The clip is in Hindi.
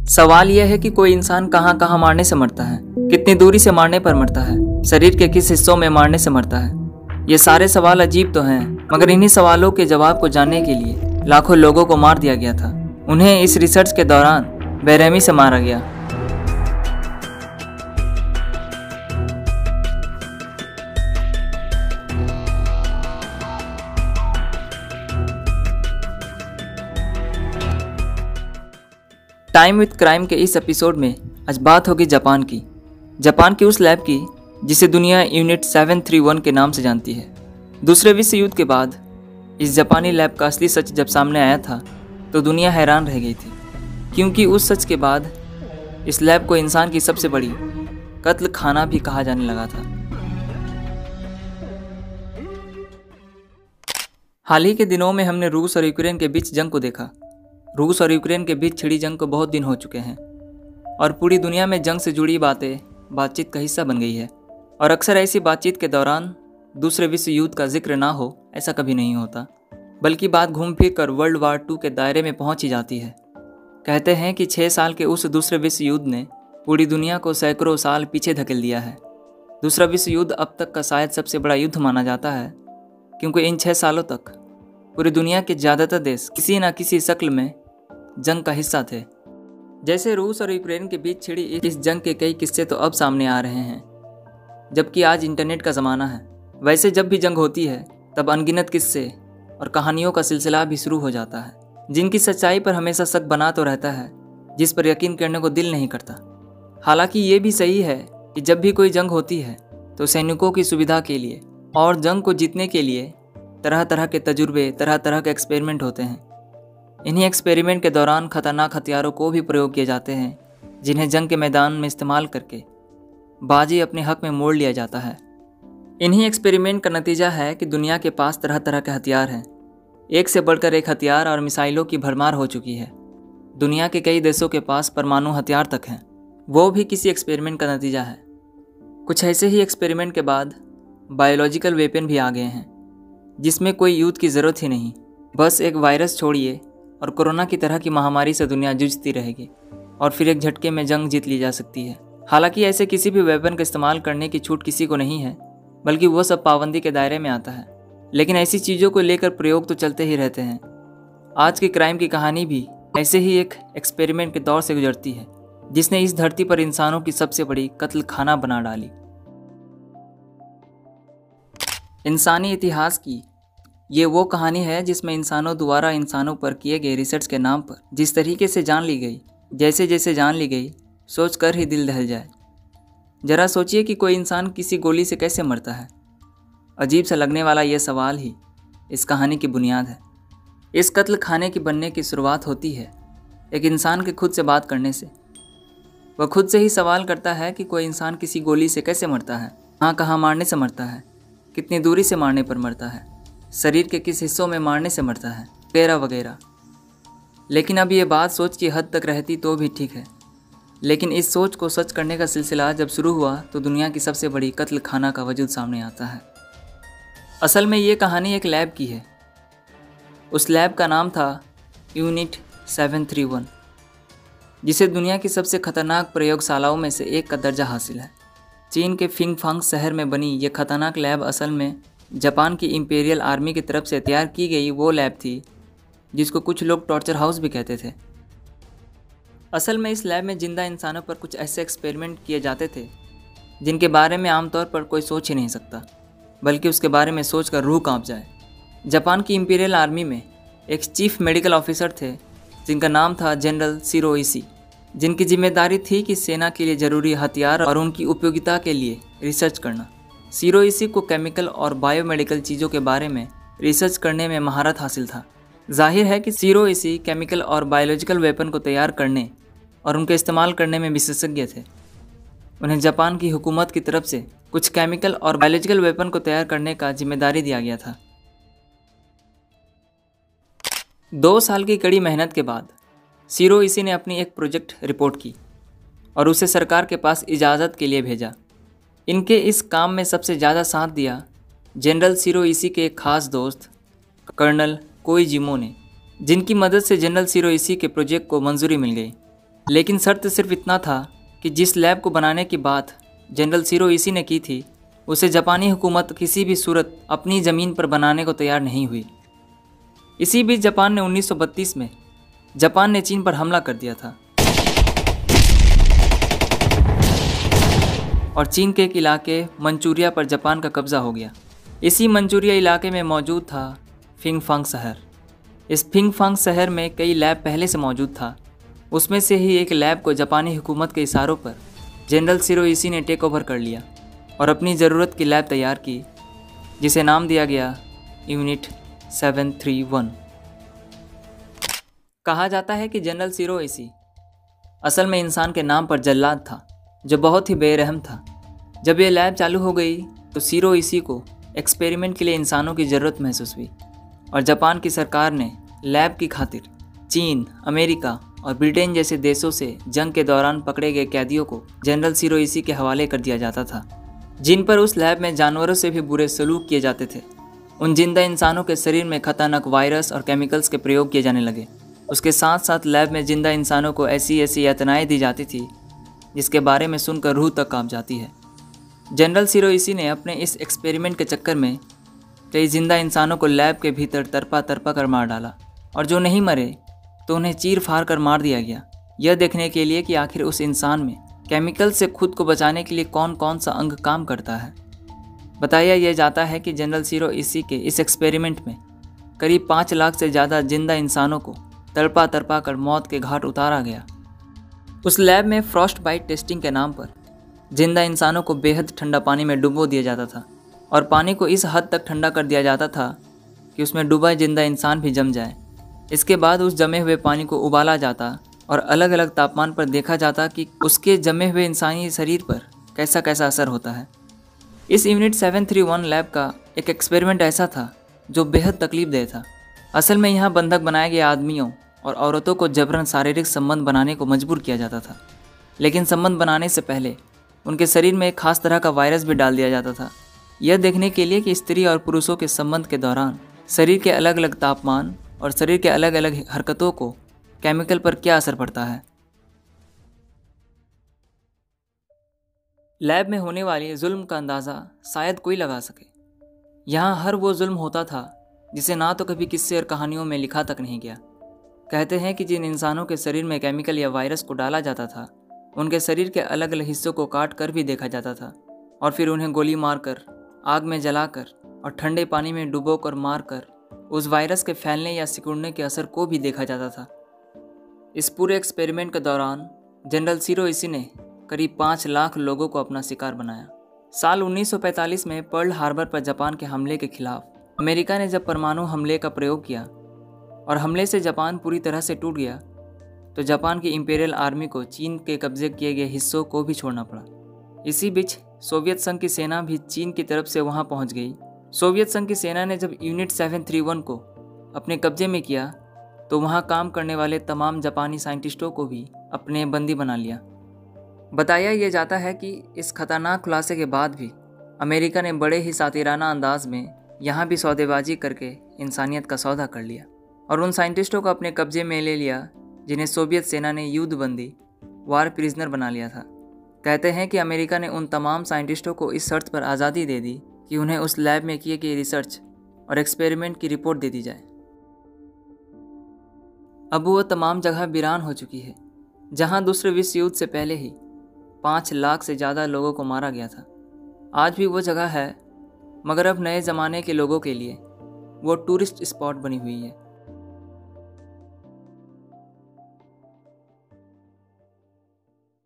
सवाल यह है कि कोई इंसान कहाँ कहाँ मारने से मरता है, कितनी दूरी से मारने पर मरता है, शरीर के किस हिस्सों में मारने से मरता है। ये सारे सवाल अजीब तो हैं, मगर इन्हीं सवालों के जवाब को जानने के लिए लाखों लोगों को मार दिया गया था। उन्हें इस रिसर्च के दौरान बेरहमी से मारा गया। टाइम विद क्राइम के इस एपिसोड में आज बात होगी जापान की उस लैब की जिसे दुनिया यूनिट 731 के नाम से जानती है। दूसरे विश्व युद्ध के बाद इस जापानी लैब का असली सच जब सामने आया था तो दुनिया हैरान रह गई थी, क्योंकि उस सच के बाद इस लैब को इंसान की सबसे बड़ी कत्ल खाना भी कहा जाने लगा था। हाल ही के दिनों में हमने रूस और यूक्रेन के बीच जंग को देखा। रूस और यूक्रेन के बीच छिड़ी जंग को बहुत दिन हो चुके हैं और पूरी दुनिया में जंग से जुड़ी बातें बातचीत का हिस्सा बन गई है। और अक्सर ऐसी बातचीत के दौरान दूसरे विश्व युद्ध का जिक्र ना हो ऐसा कभी नहीं होता, बल्कि बात घूम फिर कर वर्ल्ड वार 2 के दायरे में पहुंच ही जाती है। कहते हैं कि 6 साल के उस दूसरे विश्व युद्ध ने पूरी दुनिया को सैकड़ों साल पीछे धकेल दिया है। दूसरा विश्व युद्ध अब तक का शायद सबसे बड़ा युद्ध माना जाता है, क्योंकि इन 6 सालों तक पूरी दुनिया के ज़्यादातर देश किसी न किसी शक्ल में जंग का हिस्सा थे। जैसे रूस और यूक्रेन के बीच छिड़ी इस जंग के कई किस्से तो अब सामने आ रहे हैं, जबकि आज इंटरनेट का ज़माना है। वैसे जब भी जंग होती है तब अनगिनत किस्से और कहानियों का सिलसिला भी शुरू हो जाता है, जिनकी सच्चाई पर हमेशा शक बना तो रहता है, जिस पर यकीन करने को दिल नहीं करता। हालांकि ये भी सही है कि जब भी कोई जंग होती है तो सैनिकों की सुविधा के लिए और जंग को जीतने के लिए तरह तरह के तजुर्बे, तरह तरह के एक्सपेरिमेंट होते हैं। इन्हीं एक्सपेरिमेंट के दौरान खतरनाक हथियारों को भी प्रयोग किए जाते हैं, जिन्हें जंग के मैदान में इस्तेमाल करके बाजी अपने हक में मोड़ लिया जाता है। इन्हीं एक्सपेरिमेंट का नतीजा है कि दुनिया के पास तरह तरह के हथियार हैं। एक से बढ़कर एक हथियार और मिसाइलों की भरमार हो चुकी है। दुनिया के कई देशों के पास परमाणु हथियार तक हैं। वो भी किसी एक्सपेरिमेंट का नतीजा है। कुछ ऐसे ही एक्सपेरिमेंट के बाद बायोलॉजिकल वेपन भी आ गए हैं, जिसमें कोई युद्ध की ज़रूरत ही नहीं। बस एक वायरस छोड़िए और कोरोना की तरह की महामारी से दुनिया जूझती रहेगी और फिर एक झटके में जंग जीत ली जा सकती है। हालांकि ऐसे किसी भी वेपन का इस्तेमाल करने की छूट किसी को नहीं है, बल्कि वो सब पाबंदी के दायरे में आता है। लेकिन ऐसी चीज़ों को लेकर प्रयोग तो चलते ही रहते हैं। आज की क्राइम की कहानी भी ऐसे ही एक एक्सपेरिमेंट के दौर से गुजरती है, जिसने इस धरती पर इंसानों की सबसे बड़ी कत्ल खाना बना डाली। इंसानी इतिहास की ये वो कहानी है जिसमें इंसानों द्वारा इंसानों पर किए गए रिसर्च के नाम पर जिस तरीके से जान ली गई, जैसे जैसे जान ली गई, सोच कर ही दिल दहल जाए। जरा सोचिए कि कोई इंसान किसी गोली से कैसे मरता है। अजीब सा लगने वाला यह सवाल ही इस कहानी की बुनियाद है। इस कत्ल खाने की बनने की शुरुआत होती है एक इंसान के खुद से बात करने से। वह खुद से ही सवाल करता है कि कोई इंसान किसी गोली से कैसे मरता है, कहाँ मारने से मरता है, कितनी दूरी से मारने पर मरता है, शरीर के किस हिस्सों में मारने से मरता है, वगैरह वगैरह। लेकिन अब ये बात सोच की हद तक रहती तो भी ठीक है, लेकिन इस सोच को सच करने का सिलसिला जब शुरू हुआ तो दुनिया की सबसे बड़ी कत्ल खाना का वजूद सामने आता है। असल में ये कहानी एक लैब की है। उस लैब का नाम था यूनिट 731, जिसे दुनिया की सबसे खतरनाक प्रयोगशालाओं में से एक का दर्जा हासिल है। चीन के फिंगफांग शहर में बनी ये खतरनाक लैब असल में जापान की इंपीरियल आर्मी की तरफ से तैयार की गई वो लैब थी जिसको कुछ लोग टॉर्चर हाउस भी कहते थे। असल में इस लैब में जिंदा इंसानों पर कुछ ऐसे एक्सपेरिमेंट किए जाते थे जिनके बारे में आमतौर पर कोई सोच ही नहीं सकता, बल्कि उसके बारे में सोचकर रूह कांप जाए। जापान की इंपीरियल आर्मी में एक चीफ मेडिकल ऑफिसर थे जिनका नाम था जनरल शिरोइशी, जिनकी जिम्मेदारी थी कि सेना के लिए ज़रूरी हथियार और उनकी उपयोगिता के लिए रिसर्च करना। शिरोइशी को केमिकल और बायोमेडिकल चीज़ों के बारे में रिसर्च करने में महारत हासिल था। जाहिर है कि शिरोइशी केमिकल और बायोलॉजिकल वेपन को तैयार करने और उनके इस्तेमाल करने में विशेषज्ञ थे। उन्हें जापान की हुकूमत की तरफ से कुछ केमिकल और बायोलॉजिकल वेपन को तैयार करने का जिम्मेदारी दिया गया था। 2 साल की कड़ी मेहनत के बाद शिरोइशी ने अपनी एक प्रोजेक्ट रिपोर्ट की और उसे सरकार के पास इजाज़त के लिए भेजा। इनके इस काम में सबसे ज़्यादा साथ दिया जनरल शिरोइशी के एक खास दोस्त कर्नल कोइजिमो ने, जिनकी मदद से जनरल शिरोइशी के प्रोजेक्ट को मंजूरी मिल गई। लेकिन शर्त सिर्फ इतना था कि जिस लैब को बनाने की बात जनरल शिरोइशी ने की थी उसे जापानी हुकूमत किसी भी सूरत अपनी ज़मीन पर बनाने को तैयार नहीं हुई। इसी बीच जापान ने 1932 में चीन पर हमला कर दिया था और चीन के एक इलाके मंचूरिया पर जापान का कब्जा हो गया। इसी मंचूरिया इलाके में मौजूद था फिंगफांग शहर। इस फिंगफांग शहर में कई लैब पहले से मौजूद था। उसमें से ही एक लैब को जापानी हुकूमत के इशारों पर जनरल शिरोइशी ने टेक ओवर कर लिया और अपनी ज़रूरत की लैब तैयार की, जिसे नाम दिया गया यूनिट 731। कहा जाता है कि जनरल शिरोइशी असल में इंसान के नाम पर जल्लाद था जो बहुत ही बेरहम था। जब ये लैब चालू हो गई तो शिरोइशी को एक्सपेरिमेंट के लिए इंसानों की ज़रूरत महसूस हुई और जापान की सरकार ने लैब की खातिर चीन, अमेरिका और ब्रिटेन जैसे देशों से जंग के दौरान पकड़े गए कैदियों को जनरल शिरोइशी के हवाले कर दिया जाता था, जिन पर उस लैब में जानवरों से भी बुरे सलूक किए जाते थे। उन जिंदा इंसानों के शरीर में खतरनाक वायरस और केमिकल्स के प्रयोग किए जाने लगे। उसके साथ साथ लैब में जिंदा इंसानों को ऐसी यातनाएं दी जाती थी जिसके बारे में सुनकर रूह तक कांप जाती है। जनरल शिरोइशी ने अपने इस एक्सपेरिमेंट के चक्कर में कई जिंदा इंसानों को लैब के भीतर तरपा कर मार डाला और जो नहीं मरे तो उन्हें चीर फाड़ कर मार दिया गया, यह देखने के लिए कि आखिर उस इंसान में केमिकल से खुद को बचाने के लिए कौन कौन सा अंग काम करता है। बताया यह जाता है कि जनरल शिरोइशी के इस एक्सपेरिमेंट में करीब 5 लाख से ज़्यादा जिंदा इंसानों को तड़पा कर मौत के घाट उतारा गया। उस लैब में फ्रॉस्ट बाइट टेस्टिंग के नाम पर जिंदा इंसानों को बेहद ठंडा पानी में डुबो दिया जाता था और पानी को इस हद तक ठंडा कर दिया जाता था कि उसमें डूबा जिंदा इंसान भी जम जाए। इसके बाद उस जमे हुए पानी को उबाला जाता और अलग अलग तापमान पर देखा जाता कि उसके जमे हुए इंसानी शरीर पर कैसा कैसा असर होता है। इस यूनिट 731 लैब का एक एक्सपेरिमेंट ऐसा था जो बेहद तकलीफदेह था। असल में यहाँ बंधक बनाए गए आदमियों और औरतों को जबरन शारीरिक संबंध बनाने को मजबूर किया जाता था, लेकिन संबंध बनाने से पहले उनके शरीर में एक खास तरह का वायरस भी डाल दिया जाता था, यह देखने के लिए कि स्त्री और पुरुषों के संबंध के दौरान शरीर के अलग अलग तापमान और शरीर के अलग अलग हरकतों को केमिकल पर क्या असर पड़ता है। लैब में होने वाले जुल्म का अंदाज़ा शायद कोई लगा सके। यहाँ हर वो जुल्म होता था जिसे ना तो कभी किस्से और कहानियों में लिखा तक नहीं गया। कहते हैं कि जिन इंसानों के शरीर में केमिकल या वायरस को डाला जाता था उनके शरीर के अलग अलग हिस्सों को काट कर भी देखा जाता था और फिर उन्हें गोली मारकर, आग में जलाकर और ठंडे पानी में डुबोकर मारकर उस वायरस के फैलने या सिकुड़ने के असर को भी देखा जाता था। इस पूरे एक्सपेरिमेंट के दौरान जनरल शिरोइशी ने करीब 5 लाख लोगों को अपना शिकार बनाया। साल 1945 में पर्ल हार्बर पर जापान के हमले के खिलाफ अमेरिका ने जब परमाणु हमले का प्रयोग किया और हमले से जापान पूरी तरह से टूट गया तो जापान की इंपीरियल आर्मी को चीन के कब्जे किए गए हिस्सों को भी छोड़ना पड़ा। इसी बीच सोवियत संघ की सेना भी चीन की तरफ से वहां पहुंच गई। सोवियत संघ की सेना ने जब यूनिट 731 को अपने कब्जे में किया तो वहां काम करने वाले तमाम जापानी साइंटिस्टों को भी अपने बंदी बना लिया। बताया यह जाता है कि इस खतरनाक खुलासे के बाद भी अमेरिका ने बड़े ही सातिराना अंदाज में यहाँ भी सौदेबाजी करके इंसानियत का सौदा कर लिया और उन साइंटिस्टों को अपने कब्जे में ले लिया जिन्हें सोवियत सेना ने युद्ध बंदी, वार प्रिजनर बना लिया था। कहते हैं कि अमेरिका ने उन तमाम साइंटिस्टों को इस शर्त पर आज़ादी दे दी कि उन्हें उस लैब में किए गए रिसर्च और एक्सपेरिमेंट की रिपोर्ट दे दी जाए। अब वो तमाम जगह वीरान हो चुकी है जहां दूसरे विश्व युद्ध से पहले ही 5 लाख से ज़्यादा लोगों को मारा गया था। आज भी वो जगह है, मगर अब नए ज़माने के लोगों के लिए वो टूरिस्ट स्पॉट बनी हुई है।